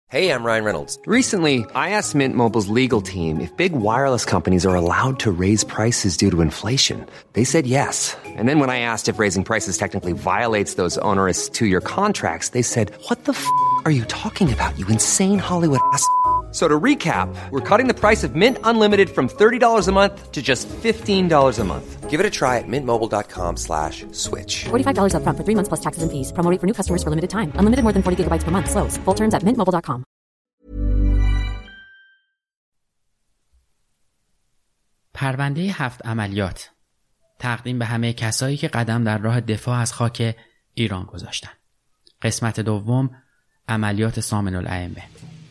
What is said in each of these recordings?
Hey, I'm Ryan Reynolds. Recently, I asked Mint Mobile's legal team if big wireless companies are allowed to raise prices due to inflation. They said yes. And then when I asked if raising prices technically violates those onerous two-year contracts, they said, "What the are you talking about, you insane Hollywood ass?" So to recap, we're cutting the price of Mint Unlimited from $30 a month to just $15 a month. Give it a try at mintmobile.com/switch. $45 up front for 3 months plus taxes and fees. Promo rate for new customers for limited time. Unlimited more than 40 gigabytes per month. Slows full terms at mintmobile.com. پرونده 7 عملیات تقدیم به همه کسایی که قدم در راه دفاع از خاک ایران گذاشتن. قسمت دوم، عملیات سامن الائمه.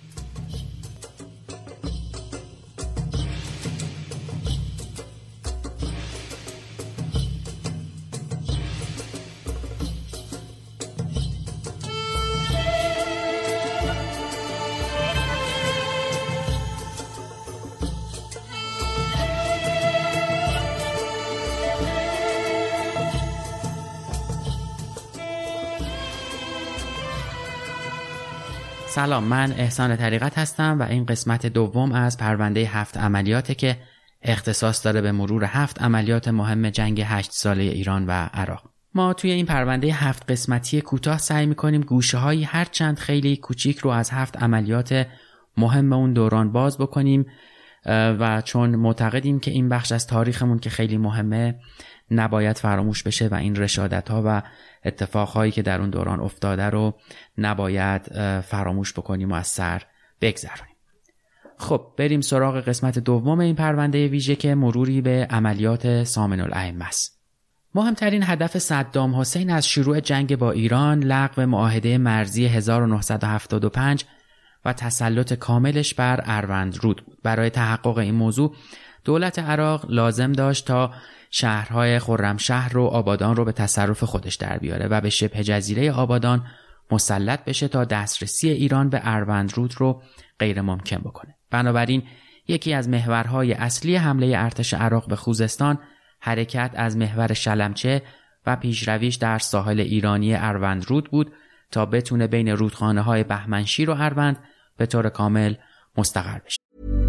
سلام، من احسان طریقت هستم و این قسمت دوم از پرونده 7 عملیاته که اختصاص داره به مرور 7 عملیات مهم جنگ 8 ساله ایران و عراق. ما توی این پرونده 7 قسمتی کوتاه سعی می‌کنیم گوشه‌هایی هر چند خیلی کوچیک رو از 7 عملیات مهم اون دوران باز بکنیم و چون معتقدیم که این بخش از تاریخمون که خیلی مهمه نباید فراموش بشه و این رشادت‌ها و اتفاقهایی که در اون دوران افتاده رو نباید فراموش بکنیم و از سر بگذرونیم. خب بریم سراغ قسمت دوم این پرونده ویژه که مروری به عملیات سامن الائمه است. مهمترین هدف صدام حسین از شروع جنگ با ایران لغو معاهده مرزی 1975 و تسلط کاملش بر اروندرود بود. برای تحقق این موضوع دولت عراق لازم داشت تا شهرهای خرمشهر و آبادان رو به تصرف خودش در بیاره و به شبه جزیره آبادان مسلط بشه تا دسترسی ایران به اروندرود رو غیر ممکن بکنه. بنابراین یکی از محورهای اصلی حمله ارتش عراق به خوزستان حرکت از محور شلمچه و پیشرویش در ساحل ایرانی اروندرود بود تا بتونه بین رودخانه‌های بهمنشیر و اروند به طور کامل مستقر بشه.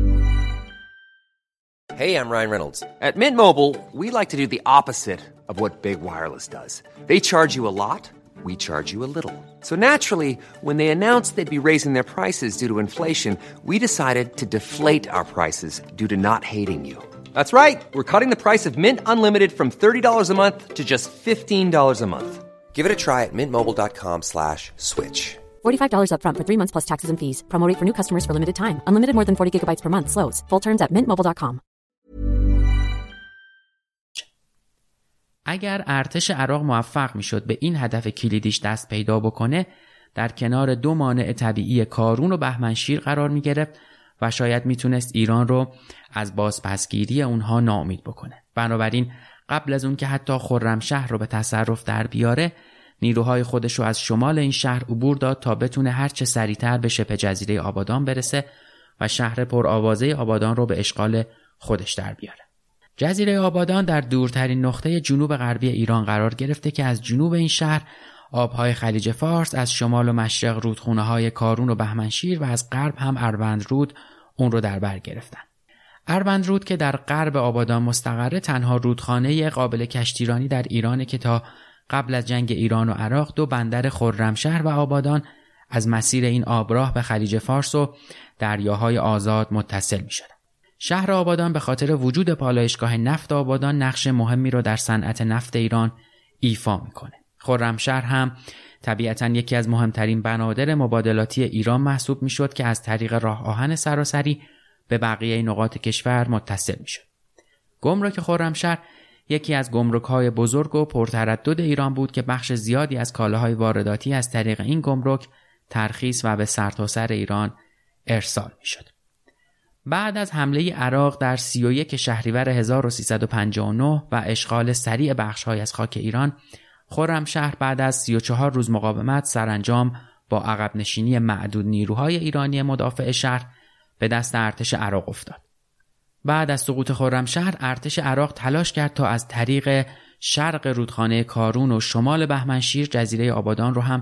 Hey, I'm Ryan Reynolds. At Mint Mobile, we like to do the opposite of what Big Wireless does. They charge you a lot, we charge you a little. So naturally, when they announced they'd be raising their prices due to inflation, we decided to deflate our prices due to not hating you. That's right. We're cutting the price of Mint Unlimited from $30 a month to just $15 a month. Give it a try at mintmobile.com/switch. $45 up front for 3 months plus taxes and fees. Promo rate for new customers for limited time. Unlimited more than 40 gigabytes per month. Slows full terms at mintmobile.com. اگر ارتش عراق موفق میشد به این هدف کلیدیش دست پیدا بکنه، در کنار 2 مانع طبیعی کارون و بهمنشیر قرار می گرفت و شاید میتونست ایران رو از بازپسگیری اونها ناامید بکنه. بنابراین قبل از اون که حتی خرمشهر رو به تصرف در بیاره، نیروهای خودش رو از شمال این شهر عبور داد تا بتونه هرچه سریعتر به شبه جزیره آبادان برسه و شهر پرآوازه آبادان رو به اشغال خودش در بیاره. جزیره آبادان در دورترین نقطه جنوب غربی ایران قرار گرفته که از جنوب این شهر آبهای خلیج فارس، از شمال و مشرق رودخونه‌های کارون و بهمنشیر و از غرب هم اروندرود اون رو در بر گرفتن. اروندرود که در غرب آبادان مستقره، تنها رودخانه قابل کشتیرانی در ایرانه که تا قبل از جنگ ایران و عراق 2 بندر خرمشهر و آبادان از مسیر این آبراه به خلیج فارس و دریاهای آزاد متصل می شدن. شهر آبادان به خاطر وجود پالایشگاه نفت آبادان نقش مهمی رو در صنعت نفت ایران ایفا میکنه. خرمشهر هم طبیعتاً یکی از مهمترین بنادر مبادلاتی ایران محسوب میشد که از طریق راه آهن سراسری به بقیه نقاط کشور متصل میشد. گمرک خرمشهر یکی از گمرک‌های بزرگ و پرتردد ایران بود که بخش زیادی از کالاهای وارداتی از طریق این گمرک ترخیص و به سرتاسر ایران ارسال میشد. بعد از حمله عراق در 31 شهریور 1359 و اشغال سریع بخش‌های از خاک ایران، خرمشهر بعد از 34 روز مقاومت سرانجام با عقب نشینی معدود نیروهای ایرانی مدافع شهر به دست ارتش عراق افتاد. بعد از سقوط خرمشهر، ارتش عراق تلاش کرد تا از طریق شرق رودخانه کارون و شمال بهمنشیر جزیره آبادان رو هم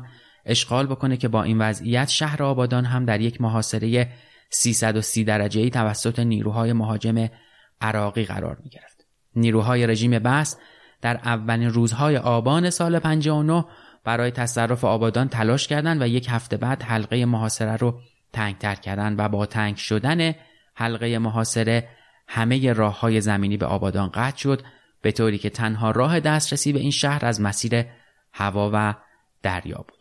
اشغال بکنه که با این وضعیت شهر آبادان هم در یک محاصره 330 درجه‌ای توسط نیروهای مهاجم عراقی قرار می گرفت. نیروهای رژیم بعث در اولین روزهای آبان سال 59 برای تصرف آبادان تلاش کردند و یک هفته بعد حلقه محاصره رو تنگ‌تر کردند و با تنگ شدن حلقه محاصره همه راه‌های زمینی به آبادان قطع شد، به طوری که تنها راه دسترسی به این شهر از مسیر هوا و دریا بود.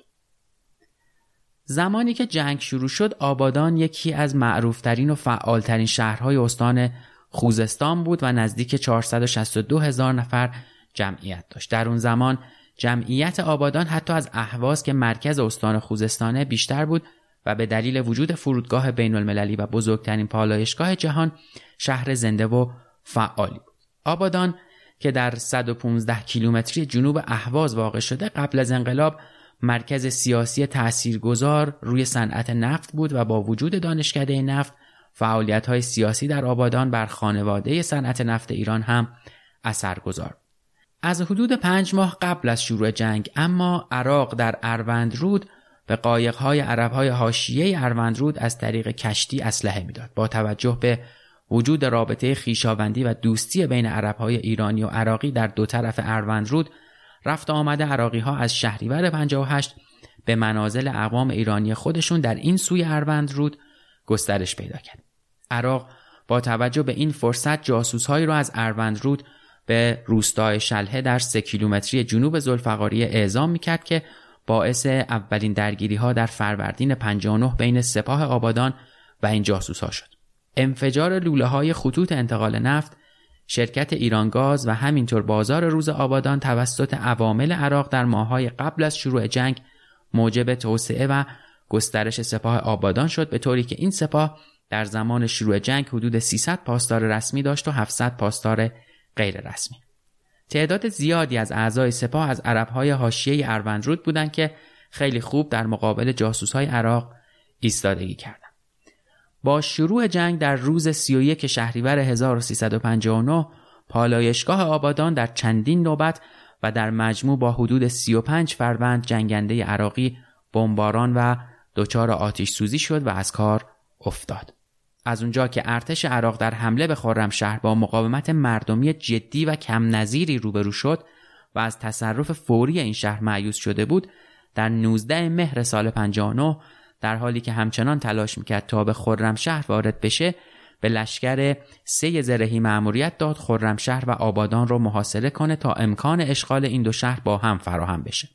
زمانی که جنگ شروع شد، آبادان یکی از معروفترین و فعالترین شهرهای استان خوزستان بود و نزدیک 462,000 نفر جمعیت داشت. در اون زمان جمعیت آبادان حتی از اهواز که مرکز استان خوزستانه بیشتر بود و به دلیل وجود فرودگاه بین المللی و بزرگترین پالایشگاه جهان شهر زنده و فعالی بود. آبادان که در 115 کیلومتری جنوب اهواز واقع شده، قبل از انقلاب مرکز سیاسی تاثیرگذار روی صنعت نفت بود و با وجود دانشکده نفت فعالیت‌های سیاسی در آبادان بر خانواده صنعت نفت ایران هم اثرگذار. از حدود 5 ماه قبل از شروع جنگ اما عراق در اروندرود به قایق‌های عرب‌های حاشیه اروندرود از طریق کشتی اسلحه میداد. با توجه به وجود رابطه خویشاوندی و دوستی بین عرب‌های ایرانی و عراقی در دو طرف اروندرود، رفت آمد عراقی‌ها از شهریور 58 به منازل اقوام ایرانی خودشون در این سوی اروندرود گسترش پیدا کرد. عراق با توجه به این فرصت جاسوس‌هایی را از اروندرود به روستای شلهه در 3 کیلومتری جنوب ذوالفقاری اعزام می‌کرد که باعث اولین درگیری‌ها در فروردین 59 بین سپاه آبادان و این جاسوس‌ها شد. انفجار لوله‌های خطوط انتقال نفت، شرکت ایرانگاز و همینطور بازار روز آبادان توسط عوامل عراق در ماه‌های قبل از شروع جنگ موجب توسعه و گسترش سپاه آبادان شد، به طوری که این سپاه در زمان شروع جنگ حدود 300 پاسدار رسمی داشت و 700 پاسدار غیر رسمی. تعداد زیادی از اعضای سپاه از عرب‌های حاشیه اروندرود بودند که خیلی خوب در مقابل جاسوس‌های عراق ایستادگی کردند. با شروع جنگ در روز 31 شهریور 1359 پالایشگاه آبادان در چندین نوبت و در مجموع با حدود 35 فروند جنگنده عراقی بمباران و دچار آتش سوزی شد و از کار افتاد. از اونجا که ارتش عراق در حمله به خرمشهر با مقاومت مردمی جدی و کم نظیری روبرو شد و از تصرف فوری این شهر مایوس شده بود، در 19 مهر سال 59 در حالی که همچنان تلاش میکرد تا به خرمشهر وارد بشه، به لشکر 3 زرهی مأموریت داد خرمشهر و آبادان رو محاصره کنه تا امکان اشغال این دو شهر با هم فراهم بشه.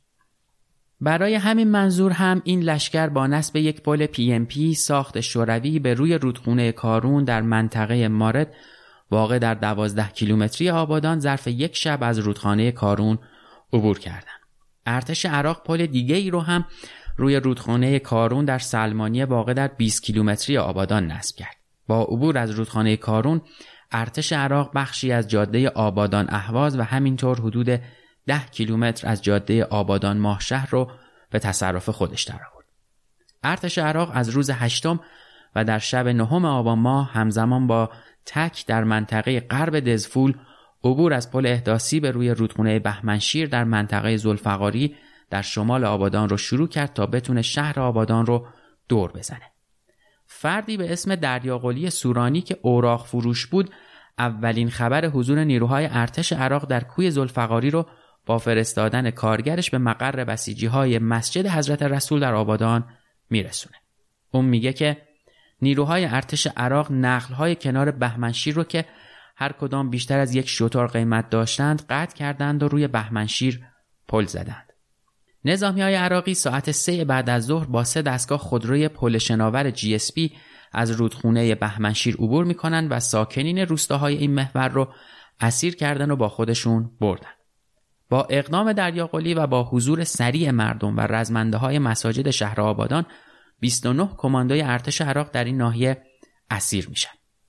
برای همین منظور هم این لشکر با نصب یک پل PMP ساخت شوروی به روی رودخونه کارون در منطقه مارد واقع در 12 کیلومتری آبادان ظرف یک شب از رودخانه کارون عبور کردند. ارتش عراق پل دیگه‌ای رو هم روی رودخانه کارون در سلمانیه واقع در 20 کیلومتری آبادان نصب کرد. با عبور از رودخانه کارون، ارتش عراق بخشی از جاده آبادان اهواز و همینطور حدود 10 کیلومتر از جاده آبادان ماهشهر رو به تصرف خودش درآورد. ارتش عراق از روز 8 و در شب 9 آبان ماه همزمان با تک در منطقه غرب دزفول عبور از پل احداثی به روی رودخانه بهمنشیر در منطقه ذوالفقاری در شمال آبادان رو شروع کرد تا بتونه شهر آبادان رو دور بزنه. فردی به اسم دریاقلی سورانی که اوراق فروش بود، اولین خبر حضور نیروهای ارتش عراق در کوی ذوالفقاری رو با فرستادن کارگرش به مقر بسیجی‌های مسجد حضرت رسول در آبادان میرسونه. اون میگه که نیروهای ارتش عراق نخل‌های کنار بهمنشیر رو که هر کدام بیشتر از 1 شتر قیمت داشتند قطع کردند و روی بهمنشیر پل زدند. نظامی‌های عراقی ساعت 3 بعد از ظهر با 3 دستگاه خودروی پل شناور GSP از رودخونه بهمنشیر عبور میکنن و ساکنین روستاهای این محور رو اسیر کردن و با خودشون بردن. با اقدام دریاقلی و با حضور سریع مردم و رزمنده‌های مساجد شهر آبادان 29 کماندوی ارتش عراق در این ناحیه اسیر میشن.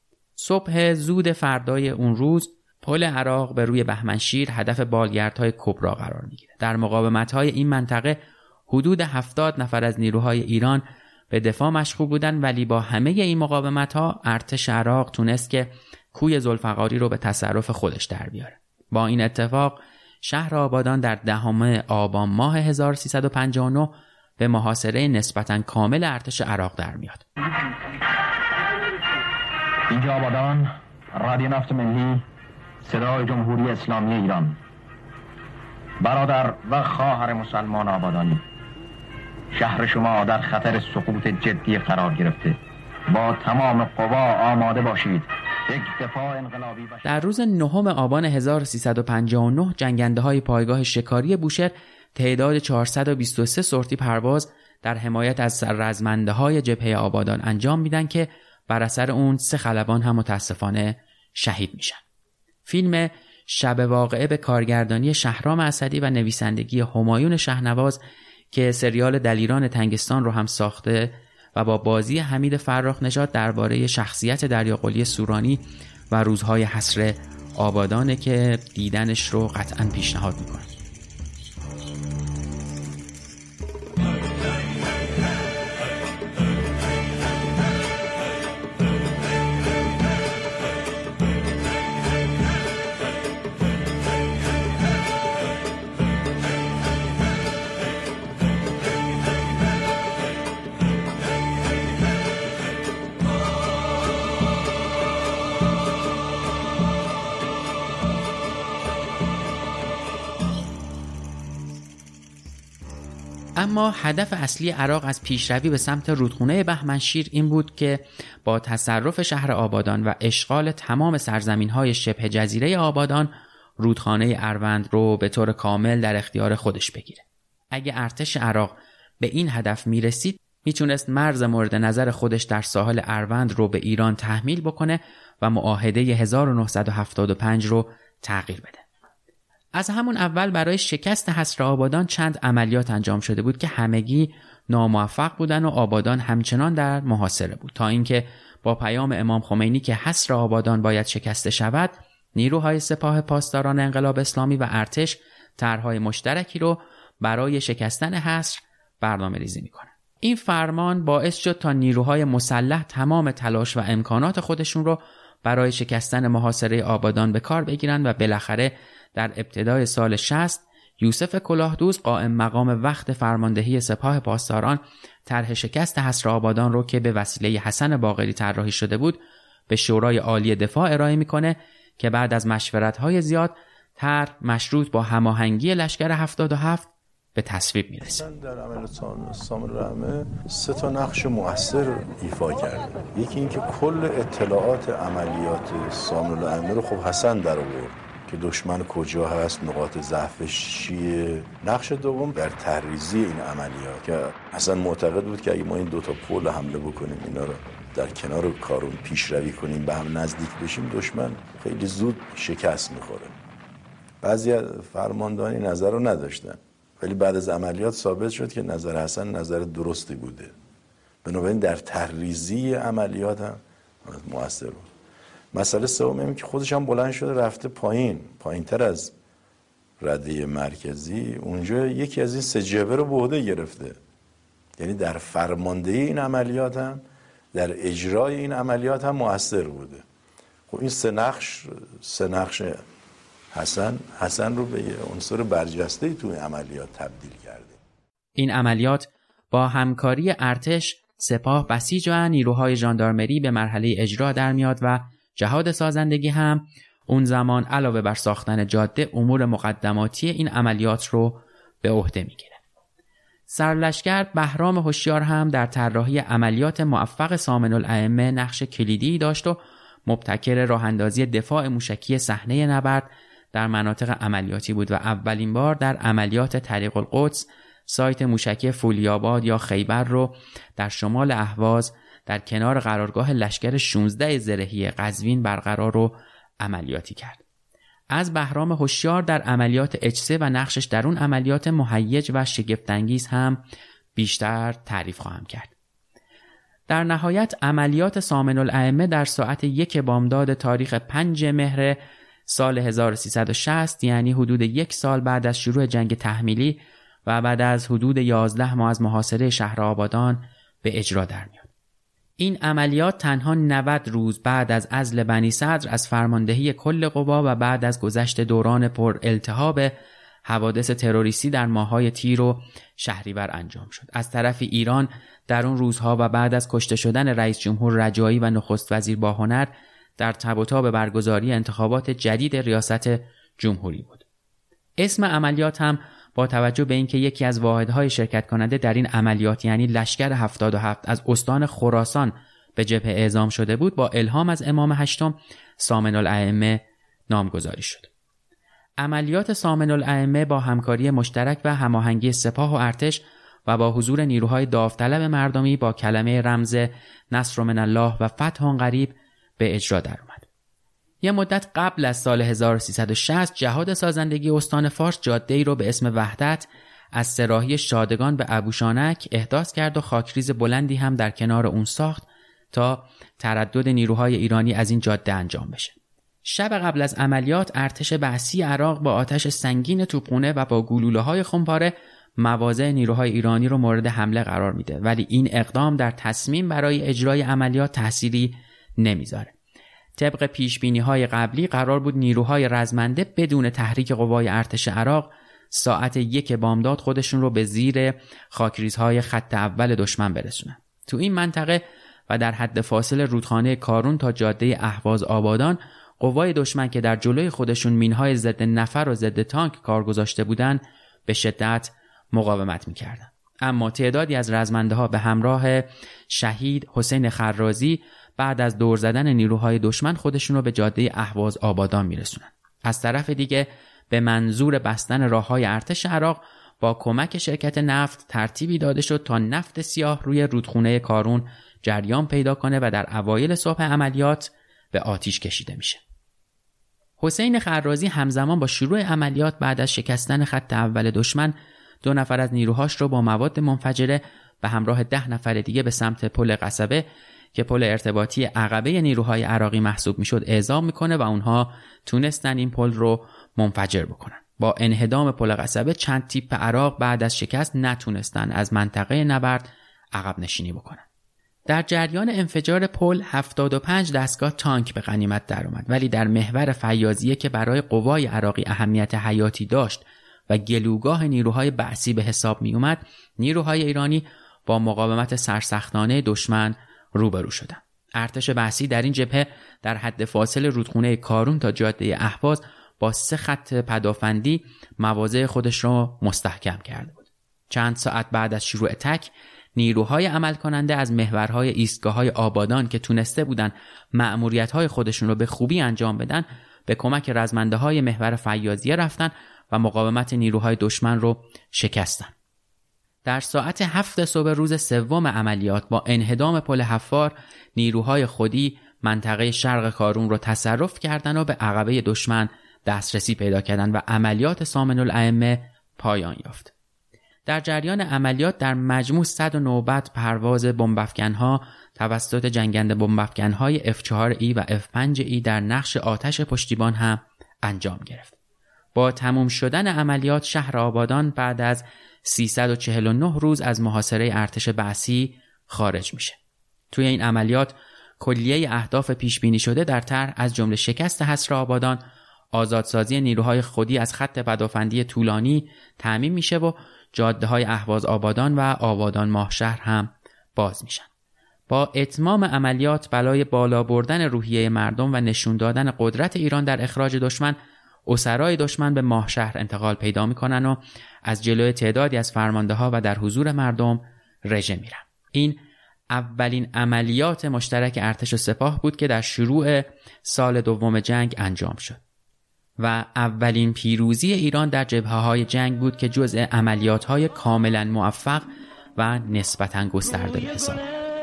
صبح زود فردای اون روز پل عراق به روی بهمنشیر هدف بالگردهای کبرا قرار میگیره. در مقاومت‌های این منطقه حدود 70 نفر از نیروهای ایران به دفاع مشغول بودن، ولی با همه این مقاومت‌ها ارتش عراق تونست که کوی ذوالفقاری رو به تصرف خودش در بیاره. با این اتفاق شهر آبادان در 10 آبان ماه 1359 به محاصره نسبتاً کامل ارتش عراق در میاد. اینجا آبادان، رادیو نفت ملی، صدای جمهوری اسلامی ایران. برادر و خواهر مسلمان آبادانی، شهر شما در خطر سقوط جدی قرار گرفته. با تمام قوا آماده باشید. یک دفاع انقلابی در روز 9 آبان 1359 جنگنده‌های پایگاه شکاری بوشهر تعداد 423 سورتی پرواز در حمایت از رزمنده‌های جبهه آبادان انجام میدن که بر اثر اون 3 خلبان هم متاسفانه شهید میشن. فیلم شب واقعه به کارگردانی شهرام اسدی و نویسندگی همایون شهنواز که سریال دلیران تنگستان رو هم ساخته و با بازی حمید فرخ نژاد درباره شخصیت دریاقلی سورانی و روزهای حسره آبادانه که دیدنش رو قطعاً پیشنهاد میکنم. اما هدف اصلی عراق از پیشروی به سمت رودخونه بهمنشیر این بود که با تصرف شهر آبادان و اشغال تمام سرزمین‌های شبه جزیره آبادان رودخانه اروند رو به طور کامل در اختیار خودش بگیره. اگه ارتش عراق به این هدف میرسید میتونست مرز مورد نظر خودش در ساحل اروند رو به ایران تحمیل بکنه و معاهده 1975 رو تغییر بده. از همون اول برای شکست حصر آبادان چند عملیات انجام شده بود که همگی ناموفق بودن و آبادان همچنان در محاصره بود، تا اینکه با پیام امام خمینی که حصر آبادان باید شکسته شود، نیروهای سپاه پاسداران انقلاب اسلامی و ارتش طرح‌های مشترکی رو برای شکستن حصر برنامه‌ریزی می‌کنند. این فرمان باعث شد تا نیروهای مسلح تمام تلاش و امکانات خودشون رو برای شکستن محاصره آبادان به کار بگیرن و بالاخره در ابتدای سال 60 یوسف کلاهدوز قائم مقام وقت فرماندهی سپاه پاسداران طرح شکست حصر آبادان رو که به وسیله حسن باقری طراحی شده بود به شورای عالی دفاع ارائه میکنه که بعد از مشورت‌های زیاد طرح مشروط با هماهنگی لشکر 77 به تصویب میرسه. در عملیات سامن الائمه 3 نقش مؤثر ایفا کرده. یکی این که کل اطلاعات عملیات سامن الائمه رو خب حسن در آورد که دشمن کجا هست، نقاط ضعفش چیه. نقش دوم در تحریزی این عملیات که اصلا معتقد بود که اگه ما این 2 پل حمله بکنیم، اینا رو در کنار کارون پیشروی کنیم، به هم نزدیک بشیم، دشمن خیلی زود شکست میخوره. بعضی فرماندهان این نظر رو نداشتن، ولی بعد از عملیات ثابت شد که نظر حسن نظر درستی بوده. بنابراین در تحریزی عملیات هم مؤثر بود. مسئله سوم اینه که خودش هم بلند شده رفته پایین‌تر از رده مرکزی، اونجا یکی از این 3 جبهه رو به عهده گرفته. یعنی در فرماندهی این عملیات هم، در اجرای این عملیات هم مؤثر بوده. خب این 3 نقش حسن رو به یه عنصر برجسته‌ای توی عملیات تبدیل کرده. این عملیات با همکاری ارتش، سپاه، بسیج و نیروهای ژاندارمری به مرحله اجرا در میاد و جهاد سازندگی هم اون زمان علاوه بر ساختن جاده امور مقدماتی این عملیات رو به عهده میگیره. سرلشکر بهرام هوشیار هم در طراحی عملیات موفق سامن الائمه نقش کلیدی داشت و مبتکر راه اندازی دفاع موشکی صحنه نبرد در مناطق عملیاتی بود و اولین بار در عملیات طریق القدس سایت موشکی فولیاباد یا خیبر رو در شمال اهواز در کنار قرارگاه لشکر 16 زرهی قزوین برقرار و عملیاتی کرد. از بهرام هوشیار در عملیات اچ3 و نقشش در اون عملیات مهیج و شگفت‌انگیز هم بیشتر تعریف خواهم کرد. در نهایت عملیات سامن الائمه در ساعت 1 بامداد تاریخ 5 مهر سال 1360، یعنی حدود 1 سال بعد از شروع جنگ تحمیلی و بعد از حدود 11 ماه از محاصره شهر آبادان به اجرا در میاد. این عملیات تنها 90 روز بعد از عزل بنی صدر از فرماندهی کل قوا و بعد از گذشت دوران پر التهاب حوادث تروریستی در ماه‌های تیر و شهریور انجام شد. از طرف ایران در اون روزها و بعد از کشته شدن رئیس جمهور رجایی و نخست وزیر باهنر در تب و تاب برگزاری انتخابات جدید ریاست جمهوری بود. اسم عملیات هم با توجه به اینکه یکی از واحدهای شرکت کننده در این عملیات یعنی لشکر 77 از استان خراسان به جبهه اعزام شده بود، با الهام از امام هشتم سامن الائمه نامگذاری شد. عملیات سامن الائمه با همکاری مشترک و هماهنگی سپاه و ارتش و با حضور نیروهای داوطلب مردمی با کلمه رمز نصر من الله و فتح قریب به اجرا درآمد. یه مدت قبل از سال 1360 جهاد سازندگی استان فارس جاده‌ای رو به اسم وحدت از سراحی شادگان به ابوشانک احداث کرد و خاکریز بلندی هم در کنار اون ساخت تا تردد نیروهای ایرانی از این جاده انجام بشه. شب قبل از عملیات ارتش بعثی عراق با آتش سنگین توپخانه و با گلوله‌های خمپاره مواضع نیروهای ایرانی رو مورد حمله قرار میده، ولی این اقدام در تصمیم برای اجرای عملیات تأثیری نمیذاره. طبق پیشبینی‌های قبلی قرار بود نیروهای رزمنده بدون تحریک قوای ارتش عراق ساعت 1 بامداد خودشون رو به زیر خاکریزهای خط اول دشمن برسونن. تو این منطقه و در حد فاصل رودخانه کارون تا جاده اهواز آبادان قوای دشمن که در جلوی خودشون مینهای ضد نفر و ضد تانک کار گذاشته بودن به شدت مقاومت می‌کردن. اما تعدادی از رزمنده‌ها به همراه شهید حسین خرازی بعد از دور زدن نیروهای دشمن خودشون رو به جاده اهواز آبادان میرسونن. از طرف دیگه به منظور بستن راه‌های ارتش عراق با کمک شرکت نفت ترتیبی داده شد تا نفت سیاه روی رودخانه کارون جریان پیدا کنه و در اوایل صبح عملیات به آتش کشیده میشه. حسین خرازی همزمان با شروع عملیات بعد از شکستن خط اول دشمن 2 نفر از نیروهاش رو با مواد منفجره به همراه 10 نفر دیگه به سمت پل قصبه که پل ارتباطی عقبه نیروهای عراقی محسوب میشد اعزام میکنه و اونها تونستن این پل رو منفجر بکنن. با انهدام پل قصبه چند تیپ عراق بعد از شکست نتونستن از منطقه نبرد عقب نشینی بکنن. در جریان انفجار پل 75 دستگاه تانک به غنیمت درآمد، ولی در محور فیاضیه که برای قوای عراقی اهمیت حیاتی داشت و گلوگاه نیروهای بعثی به حساب می اومد، نیروهای ایرانی با مقاومت سرسختانه دشمن روبرو شدند. ارتش بعثی در این جبهه در حد فاصل رودخانه کارون تا جاده اهواز با 3 خط پدافندی مواضع خودش را مستحکم کرده بود. چند ساعت بعد از شروع تک نیروهای عمل کننده از محورهای ایستگاه‌های آبادان که تونسته بودن مأموریت‌های خودشون رو به خوبی انجام بدن به کمک رزمنده‌های محور فیاضیه رفتن و مقاومت نیروهای دشمن رو شکستن. در ساعت 7 صبح روز سوم عملیات با انهدام پل حفار نیروهای خودی منطقه شرق کارون رو تصرف کردن و به عقبه دشمن دسترسی پیدا کردن و عملیات سامن الائمه پایان یافت. در جریان عملیات در مجموع 100 نوبت پرواز بمب‌افکن‌ها توسط جنگنده بمب‌افکن‌های F4E و F5E در نقش آتش پشتیبان هم انجام گرفت. با تموم شدن عملیات شهر آبادان بعد از 349 روز از محاصره ارتش بعثی خارج میشه. توی این عملیات کلیه اهداف پیش بینی شده در طرح از جمله شکست حصار آبادان، آزادسازی نیروهای خودی از خط پدافندی طولانی تأمین میشه و جاده‌های اهواز آبادان و آبادان ماهشهر هم باز میشن. با اتمام عملیات بلای بالا بردن روحیه مردم و نشون دادن قدرت ایران در اخراج دشمن، اسرای دشمن به ماهشهر انتقال پیدا میکنن و از جلوی تعدادی از فرمانده‌ها و در حضور مردم رژه میرن. این اولین عملیات مشترک ارتش و سپاه بود که در شروع سال دوم جنگ انجام شد و اولین پیروزی ایران در جبهه‌های جنگ بود که جزء عملیات‌های کاملا موفق و نسبتاً گسترده به حساب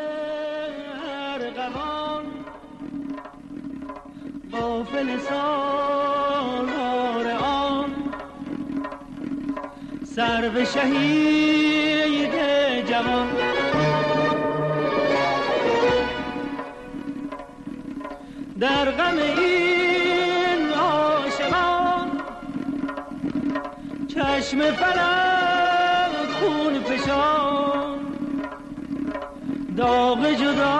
سر به شهید جوان در غم این عاشقان چشم فلک خون فشان داغ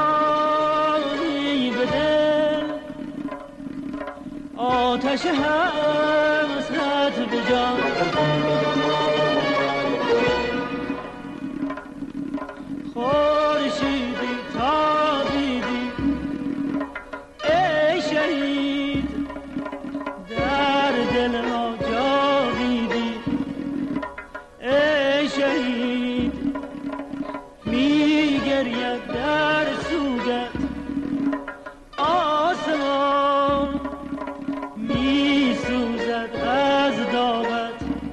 جدایی به دل آتش حسرت به جان خورشیدی تابیدی ای شهید در دل ما جاویدی ای شهید می گرید در سوگت آسمان می سوزد از داغت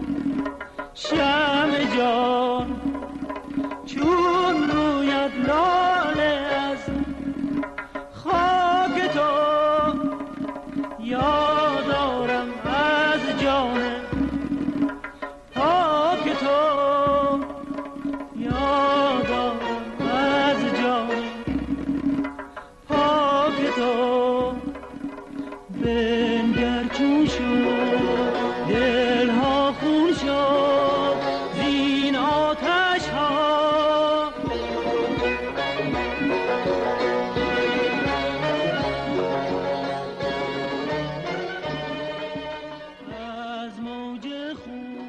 شمع جان چون رویت لاله از خاک تو یادارم از جان پاک تو یادارم از جان پاک تو بنگر چون شد دلها خون شد زین آتش ها از موج خون